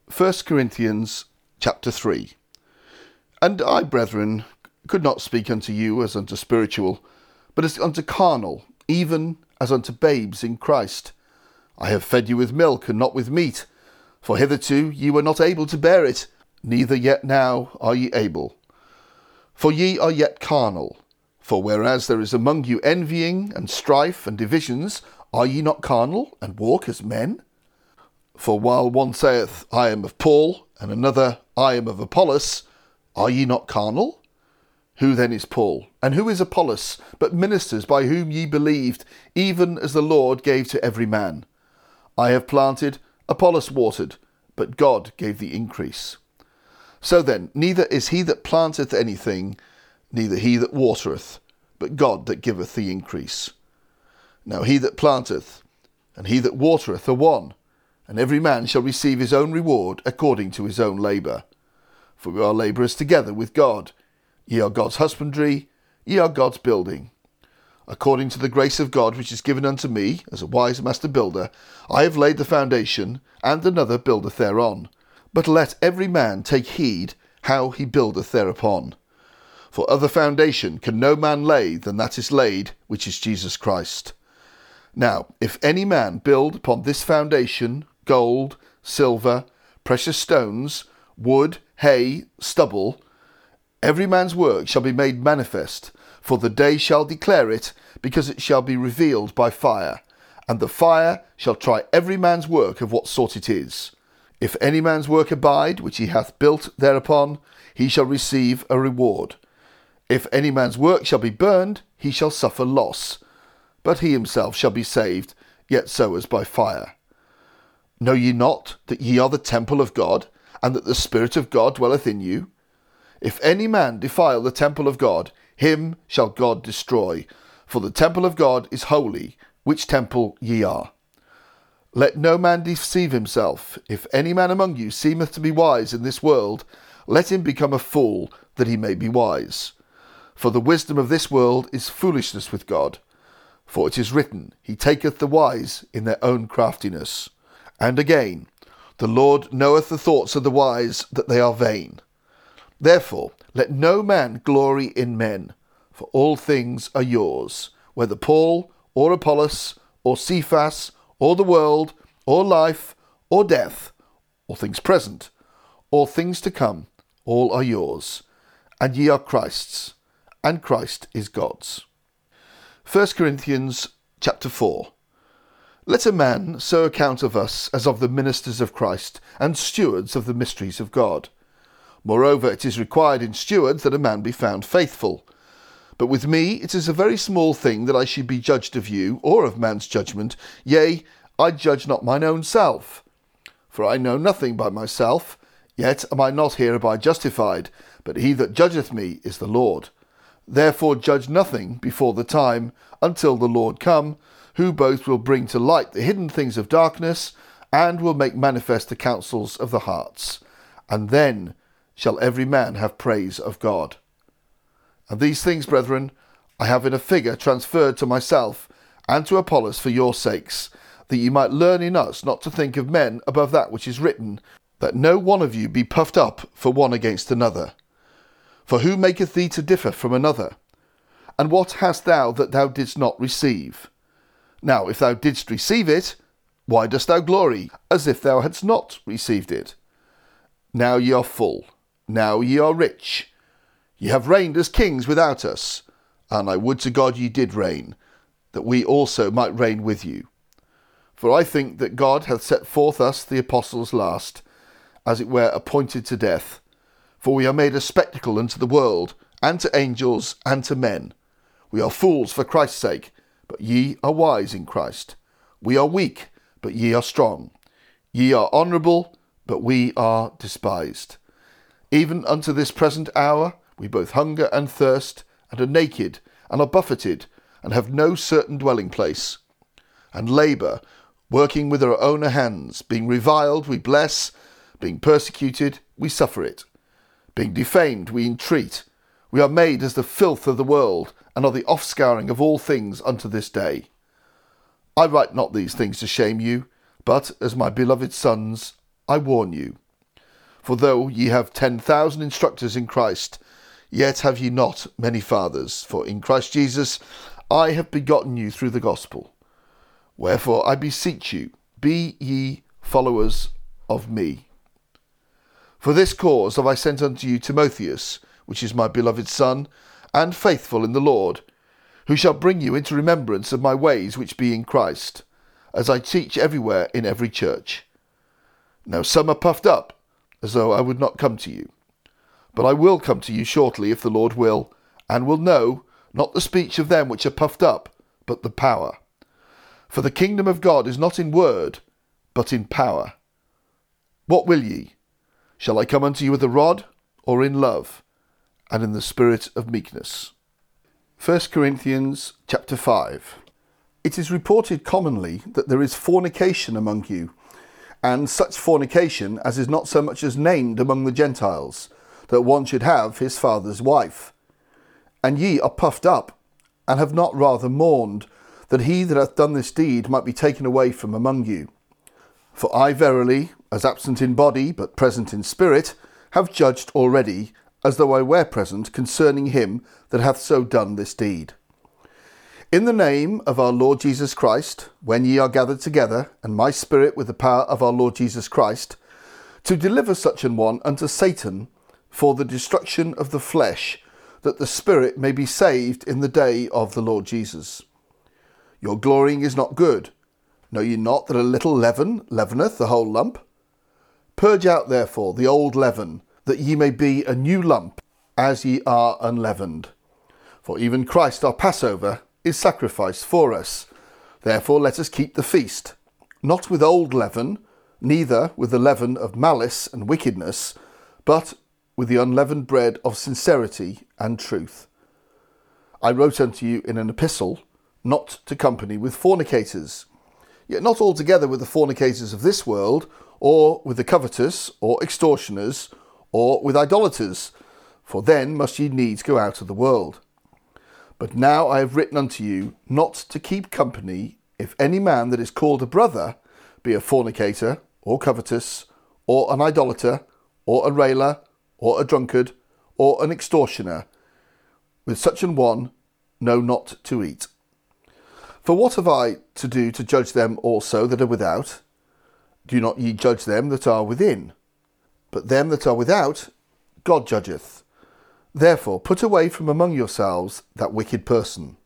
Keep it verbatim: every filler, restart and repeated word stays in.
First Corinthians chapter three. And I, brethren, could not speak unto you as unto spiritual, but as unto carnal, even as unto babes in Christ. I have fed you with milk, and not with meat, for hitherto ye were not able to bear it, neither yet now are ye able. For ye are yet carnal. For whereas there is among you envying, and strife, and divisions, are ye not carnal, and walk as men? For while one saith, I am of Paul, and another, I am of Apollos, are ye not carnal? Who then is Paul, and who is Apollos, but ministers by whom ye believed, even as the Lord gave to every man? I have planted, Apollos watered, but God gave the increase. So then, neither is he that planteth anything, neither he that watereth, but God that giveth the increase. Now he that planteth, and he that watereth are one, and every man shall receive his own reward according to his own labour. For we are labourers together with God. Ye are God's husbandry, ye are God's building. According to the grace of God which is given unto me, as a wise master builder, I have laid the foundation, and another buildeth thereon. But let every man take heed how he buildeth thereupon. For other foundation can no man lay than that is laid, which is Jesus Christ. Now, if any man build upon this foundation gold, silver, precious stones, wood, hay, stubble, every man's work shall be made manifest, for the day shall declare it, because it shall be revealed by fire, and the fire shall try every man's work of what sort it is. If any man's work abide, which he hath built thereupon, he shall receive a reward. If any man's work shall be burned, he shall suffer loss, but he himself shall be saved, yet so as by fire. Know ye not that ye are the temple of God, and that the Spirit of God dwelleth in you? If any man defile the temple of God, him shall God destroy. For the temple of God is holy, which temple ye are. Let no man deceive himself. If any man among you seemeth to be wise in this world, let him become a fool, that he may be wise. For the wisdom of this world is foolishness with God. For it is written, He taketh the wise in their own craftiness. And again, the Lord knoweth the thoughts of the wise, that they are vain. Therefore, let no man glory in men, for all things are yours, whether Paul, or Apollos, or Cephas, or the world, or life, or death, or things present, or things to come, all are yours, and ye are Christ's, and Christ is God's. First Corinthians chapter four. Let a man so account of us as of the ministers of Christ, and stewards of the mysteries of God. Moreover, it is required in stewards that a man be found faithful. But with me it is a very small thing that I should be judged of you, or of man's judgment. Yea, I judge not mine own self. For I know nothing by myself, yet am I not hereby justified, but he that judgeth me is the Lord. Therefore judge nothing before the time, until the Lord come, who both will bring to light the hidden things of darkness, and will make manifest the counsels of the hearts. And then shall every man have praise of God. And these things, brethren, I have in a figure transferred to myself, and to Apollos for your sakes, that ye might learn in us not to think of men above that which is written, that no one of you be puffed up for one against another. For who maketh thee to differ from another? And what hast thou that thou didst not receive? Now, if thou didst receive it, why dost thou glory, as if thou hadst not received it? Now ye are full, now ye are rich. Ye have reigned as kings without us, and I would to God ye did reign, that we also might reign with you. For I think that God hath set forth us the apostles last, as it were appointed to death. For we are made a spectacle unto the world, and to angels, and to men. We are fools for Christ's sake, but ye are wise in Christ. We are weak, but ye are strong. Ye are honourable, but we are despised. Even unto this present hour we both hunger and thirst, and are naked, and are buffeted, and have no certain dwelling place. And labour, working with our own hands, being reviled we bless, being persecuted we suffer it. Being defamed we entreat. We are made as the filth of the world, and are the offscouring of all things unto this day. I write not these things to shame you, but, as my beloved sons, I warn you. For though ye have ten thousand instructors in Christ, yet have ye not many fathers. For in Christ Jesus I have begotten you through the gospel. Wherefore I beseech you, be ye followers of me. For this cause have I sent unto you Timotheus, which is my beloved Son, and faithful in the Lord, who shall bring you into remembrance of my ways which be in Christ, as I teach everywhere in every church. Now some are puffed up, as though I would not come to you. But I will come to you shortly, if the Lord will, and will know, not the speech of them which are puffed up, but the power. For the kingdom of God is not in word, but in power. What will ye? Shall I come unto you with a rod, or in love, and in the spirit of meekness? First Corinthians chapter five. It is reported commonly that there is fornication among you, and such fornication as is not so much as named among the Gentiles, that one should have his father's wife. And ye are puffed up, and have not rather mourned, that he that hath done this deed might be taken away from among you. For I verily, as absent in body, but present in spirit, have judged already, as though I were present, concerning him that hath so done this deed. In the name of our Lord Jesus Christ, when ye are gathered together, and my spirit with the power of our Lord Jesus Christ, to deliver such an one unto Satan for the destruction of the flesh, that the spirit may be saved in the day of the Lord Jesus. Your glorying is not good. Know ye not that a little leaven leaveneth the whole lump? Purge out therefore the old leaven, that ye may be a new lump, as ye are unleavened. For even Christ our Passover is sacrificed for us. Therefore let us keep the feast, not with old leaven, neither with the leaven of malice and wickedness, but with the unleavened bread of sincerity and truth. I wrote unto you in an epistle, not to company with fornicators, yet not altogether with the fornicators of this world, or with the covetous, or extortioners, or with idolaters, for then must ye needs go out of the world. But now I have written unto you not to keep company, if any man that is called a brother be a fornicator, or covetous, or an idolater, or a railer, or a drunkard, or an extortioner. With such an one, know not to eat. For what have I to do to judge them also that are without? Do not ye judge them that are within? But them that are without, God judgeth. Therefore put away from among yourselves that wicked person.